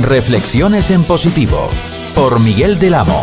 Reflexiones en positivo, por Miguel del Amo.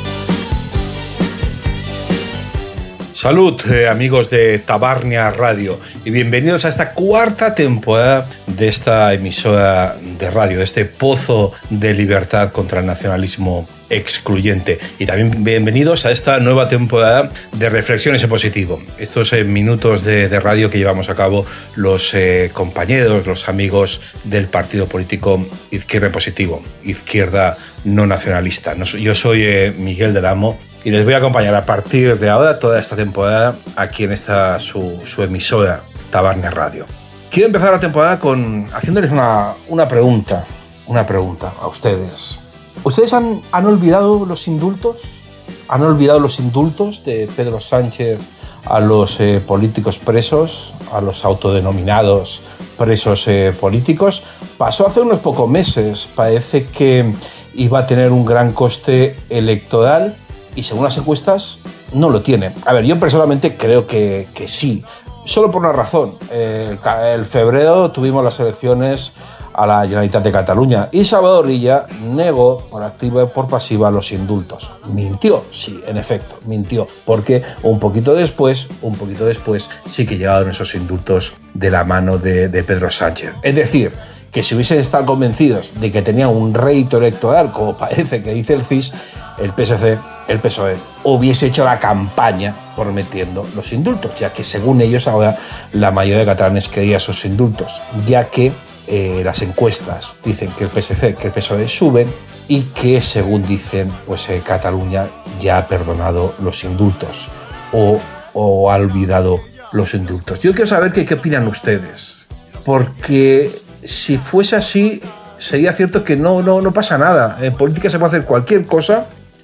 Salud, amigos de Tabarnia Radio, y bienvenidos a esta cuarta temporada de esta emisora de radio, de este pozo de libertad contra el nacionalismo excluyente. Y también bienvenidos a esta nueva temporada de Reflexiones en Positivo. Estos minutos de radio que llevamos a cabo los compañeros, los amigos del partido político Izquierda Positivo, Izquierda No Nacionalista. Yo soy Miguel del Amo y les voy a acompañar a partir de ahora toda esta temporada aquí en esta su emisora Tabarnia Radio. Quiero empezar la temporada haciéndoles una pregunta a ustedes. ¿Ustedes han olvidado los indultos? ¿Han olvidado los indultos de Pedro Sánchez a los políticos presos, a los autodenominados presos políticos? Pasó hace unos pocos meses, parece que iba a tener un gran coste electoral y según las encuestas no lo tiene. A ver, yo personalmente creo que sí, solo por una razón. El febrero tuvimos las elecciones a la Generalitat de Cataluña y Salvador Illa negó por activa y por pasiva los indultos. Mintió, sí, en efecto, mintió, porque un poquito después sí que llegaron esos indultos de la mano de Pedro Sánchez. Es decir, que si hubiesen estado convencidos de que tenían un rédito electoral, como parece que dice el CIS, el PSC, el PSOE, hubiese hecho la campaña prometiendo los indultos, ya que según ellos ahora la mayoría de catalanes quería esos indultos, ya que las encuestas dicen que el PSC, que el PSOE suben y que según dicen, pues Cataluña ya ha perdonado los indultos o ha olvidado los indultos. Yo quiero saber qué opinan ustedes, porque si fuese así sería cierto que no pasa nada. En política se puede hacer cualquier cosa,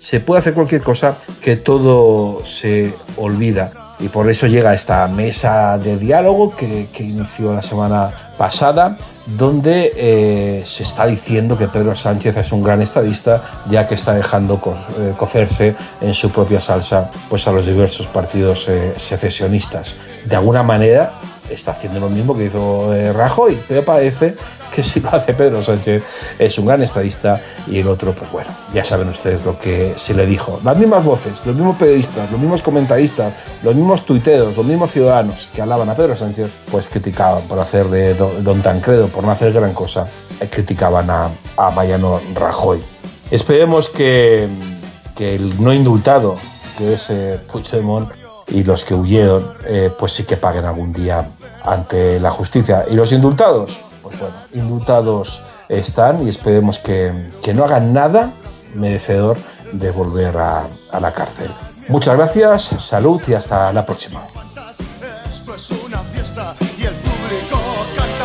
que todo se olvida. Y por eso llega esta mesa de diálogo que inició la semana pasada, donde se está diciendo que Pedro Sánchez es un gran estadista, ya que está dejando cocerse en su propia salsa pues a los diversos partidos secesionistas. De alguna manera está haciendo lo mismo que hizo Rajoy, pero parece que si lo hace Pedro Sánchez es un gran estadista y el otro, pues bueno, ya saben ustedes lo que se le dijo. Las mismas voces, los mismos periodistas, los mismos comentaristas, los mismos tuiteros, los mismos ciudadanos que alaban a Pedro Sánchez, pues criticaban por hacer de Don Tancredo, por no hacer gran cosa, criticaban a Mariano Rajoy. Esperemos que el no indultado, que es Puigdemont, y los que huyeron, pues sí que paguen algún día ante la justicia. Y los indultados, pues bueno, indultados están y esperemos que no hagan nada merecedor de volver a la cárcel. Muchas gracias, salud y hasta la próxima. Esto es una fiesta y el público canta.